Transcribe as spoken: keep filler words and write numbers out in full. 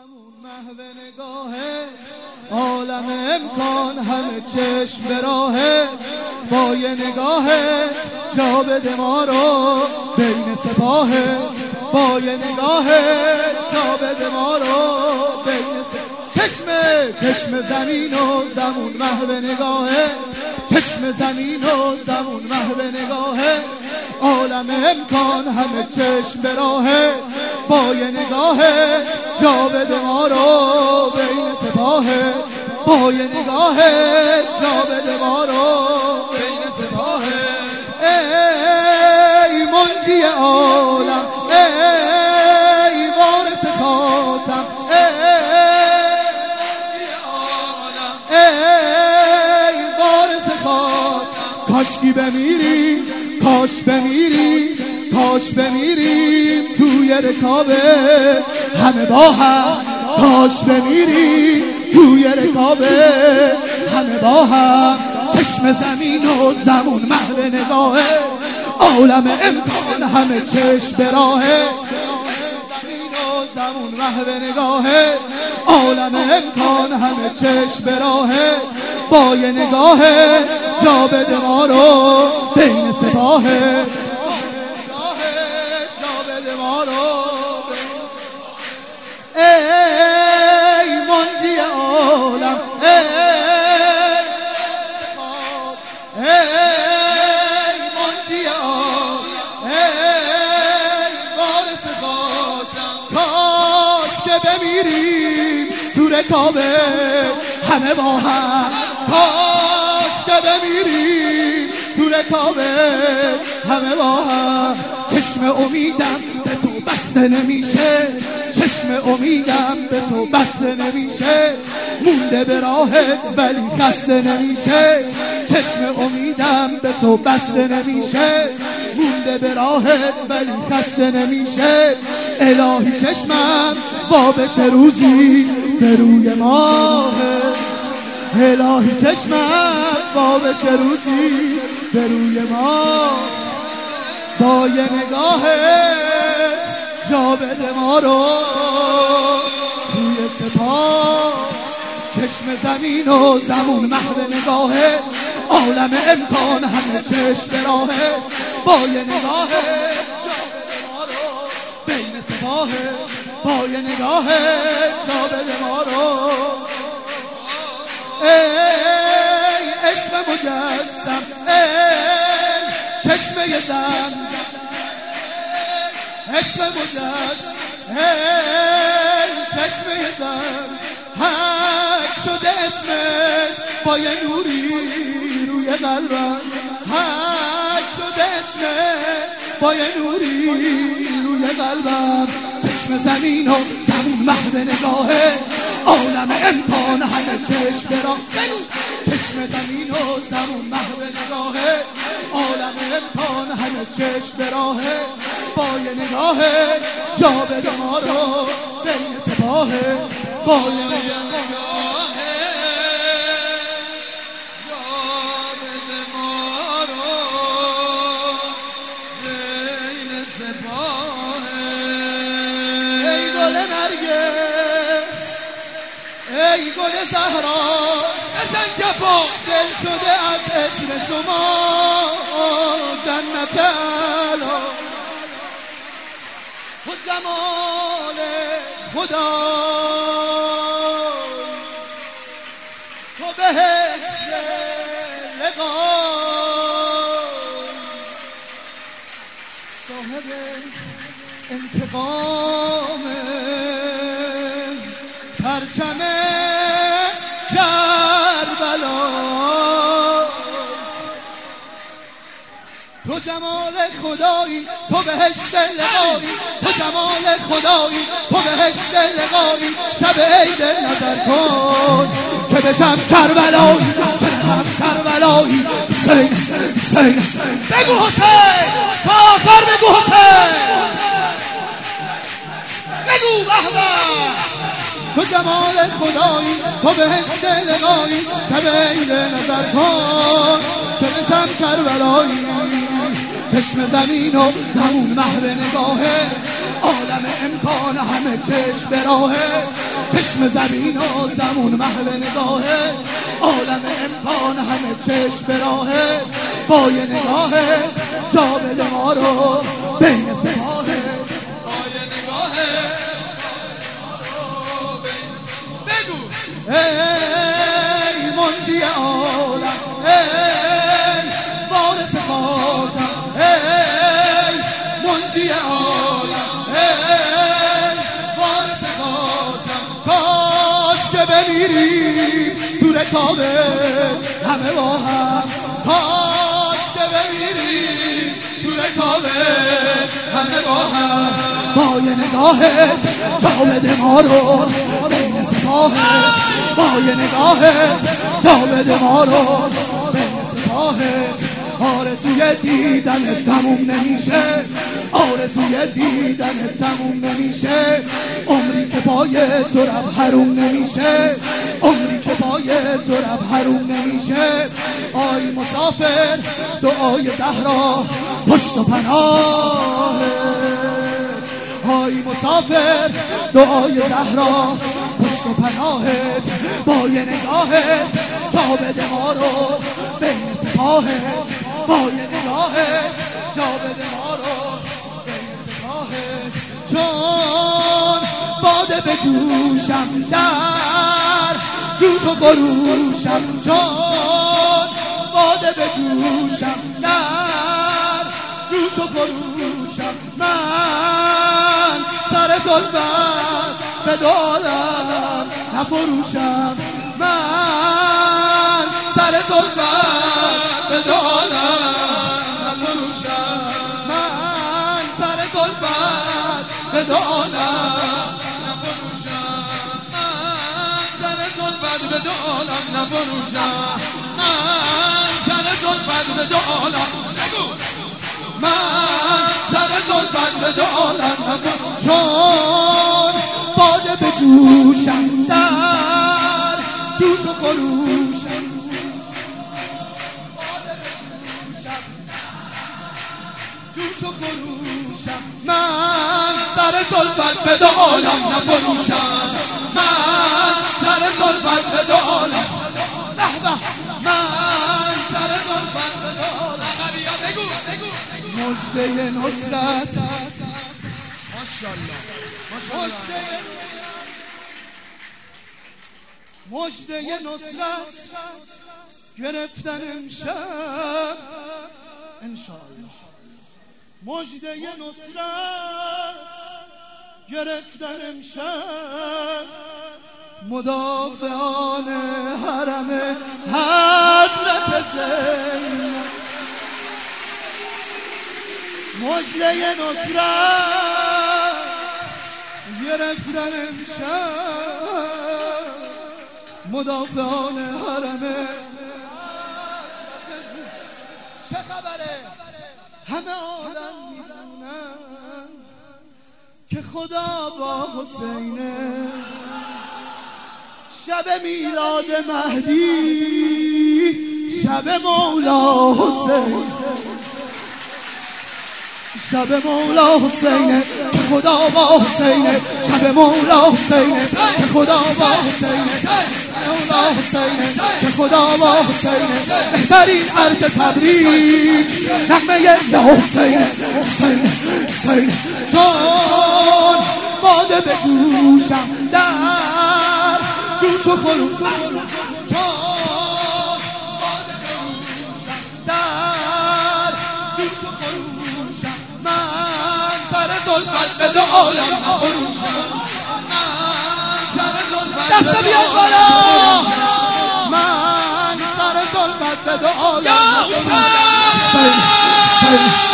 محو نگاهه عالم امکان همه چشم به راهه با یه نگاهه جا بده ما رو بین سپاهه با یه نگاهه جا بده ما رو بین سپاهه چشم چشم زمین و زمون محو نگاهه چشم زمین و زمون محو نگاهه عالم امکان همه چشم به راهه با یه نگاهه جا بده ما رو بین سپاهه با یه نگاهه جا بده ما رو بین سپاهه ای منجی عالم ای وارث خاتم ای وارث خاتم کاشکی بمیری کاش بمیری کاش بمیریم توی رکابه همه با هم کاش بمیریم توی رکابه همه با هم چشم زمین و زمون محو نگاهه عالم امکان همه چشم به راهه زمین و زمون محو نگاهه عالم امکان همه چشم به راهه با یه نگاهه جا بده ما رو بین سپاهه ای منجی عالم ای منجی عالم ای وارث خاتم کاش که بمیریم تو رکابه همه با هم کاش که بمیریم تو رکابه همه با هم چشم امیدم به تو بسته نمیشه چشم امیدم به تو بسته نمیشه مونده به راهت ولی خسته نمیشه چشم امیدم به تو بسته نمیشه مونده به راهت ولی خسته نمیشه الهی چشمم وا بشه روزی به روی ماه الهی چشمم وا بشه روزی به روی ماه با یه نگاهت جا بده ما رو توی سپاه چشم زمین و زمون محو نگاهه عالم امکان همه چشم به راهه با یه نگاهه جا بده ما رو بین سپاهه با یه نگاهه جا بده ما رو ای عشق مجسم ای چشمه زمزم عشق مجسم ای چشمه زمزم حک شده اسمت با یه نوری روی قلبم حک شده اسمت با یه نوری روی قلبم چشم زمین و زمون محو نگاهه عالم امکان همه چشم به راهه چشم زمین و زمون محو نگاهه عالم امکان همه چشم به راهه با یه نگاهه جا بده ما رو بین سپاهه با یه نگاهه جا بده ما رو بین سپاهه ای گل نرگس ای گل زهرا بزن کفا دل شده از عطر شما جنت علا خود جمال خدا تو بهشت لقا صاحب انتقام پرچم کربلا تو جمال خدایی تو بهشت لقایی تو جمال خدایی تو بهشت لقایی شب عید نظر کن که بشم کربلایی بشم کربلایی حسین حسین بگو حسین تا آخر بگو حسین بگو بهبه تو جمال خدایی تو بهشت لقایی شب عید نظر کن که بشم کربلایی چشم زمین و زمون محو نگاهه عالم امکان همه چشم به راهه، چشم زمین و زمون محل نگاهه. عالم امکان همه چشم به راهه، با یه نگاهه جا بده ما رو بین سپاهه. ای منجی عالم، ای وارث خاتم، ای منجی عالم، ای وارث خاتم. کاش که بمیری تو رکابه همه با هم، کاش که بمیری تو رکابه همه با هم. با یه نگاهت جا بده ما رو بین سپاهت، با یه نگاهت جا بده ما رو بین سپاهت. آرزوی دیدن تموم نمیشه، آرزوی دیدن تموم نمیشه. عمری که پای تو رب حروم نمیشه، عمری که پای تو رب حروم نمیشه. آی مسافر دعای زهرا پشت و پناهه، آی مسافر دعای زهرا پشت و پناهت. با یه نگاهت جا بده ما رو بین سپاهت، با یه نگاهت جا بده ما رو بین سپاهت. چون باده به جوشم در جوش و گروشم، چون باده به جوشم در جوش و گروشم. من سر زلفت به دارم نفروشم، من سر زلفت به دارم نفروشم، من سر زلفت به دارم نفروشم، من سر زلفت به دارم نفروشم، من سر زلفت به دارم من سر زلفت به دارم نفروشم. چون باده به جوشم در جوش و خروشم، جوش و خروشم. من سر زلفت به دارم نفروشم، من سر زلفت به دارم نحبه، من سر زلفت به دارم. مجده نصرت ماشاءالله مجده نصرت گرفتن امشب انشاءالله، مجده نصرت گرفتن امشب. مدافعان حرم حضرت زینب، مجده نصرت گرفتن امشب. مدافعان حرم چه خبره؟ همه عالم میدونن که خدا با حسینه. شب میلاد مهدی، شب مولا حسین، شب مولا حسینه که خدا با حسینه. شب مولا حسینه که خدا با حسینه، مولا حسینه که خدا با حسینه. بهترین عرض تبریک نغمه یا حسینه، حسینه حسینه. چون باده به جوشم در جوش و خروشم، چون باده به جوشم در جوش و خروشم. من سر زلفت به دو عالم نفروشم، من سر زلفت دست بیاد بالا، من سر زلفت به دو عالم نفروشم.